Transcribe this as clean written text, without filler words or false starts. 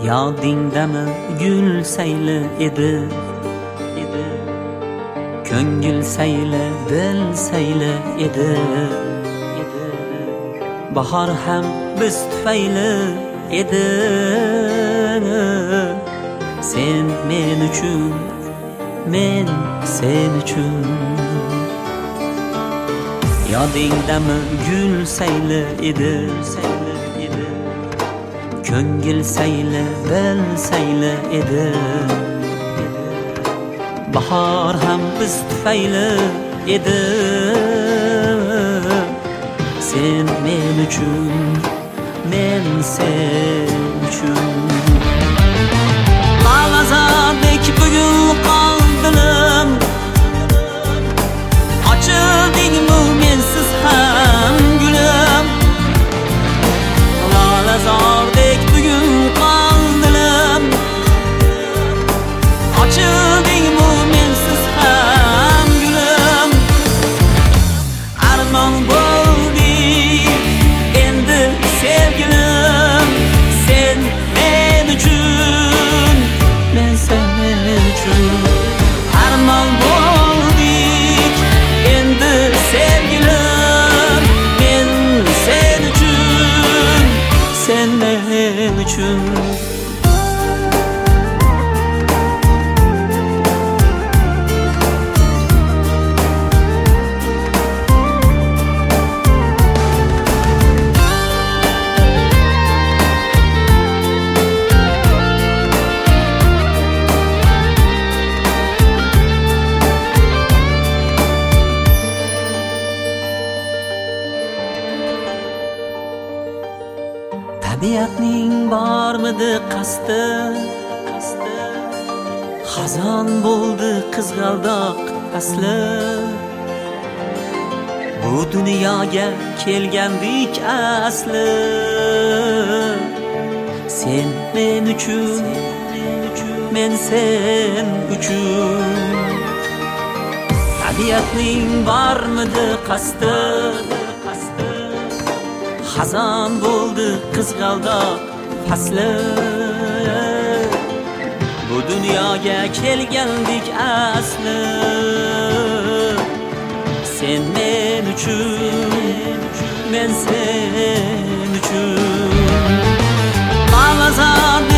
Yodingdami gul sayli edi, ko'ngil sayli, dil sayli edi. Bahor ham biz tufayli edi. Sen men uchun, men sen uchun. Yodingdami gul sayli edi, ko'ngil sayli, dil sayli edi. Bahor ham biz tufayli edi. Sen men uchun, men sen uchun. Lag'azadek bugun qoldilim, ochildingmi mensiz ham gulim. Lag'azadek bugun qoldilim, ochildingmi mensiz ham gulim. Armon bo'ldik endi sevgilim, sen men uchun, men sen uchun. Armon bo'ldik endi sevgilim, men sen uchun, sen men uchun. Tabiatning bormidi qasdi, xazon bo'ldi qizg'aldoq asli. Bu dunyoga kelgandik asli. Sen men uchun, men sen uchun. Tabiatning bormidi qasdi, xazon bo'ldi qizg'aldoq fasli. Bu dunyoga kelgandik asli. Sen men uchun, men sen uchun. Lag'azadek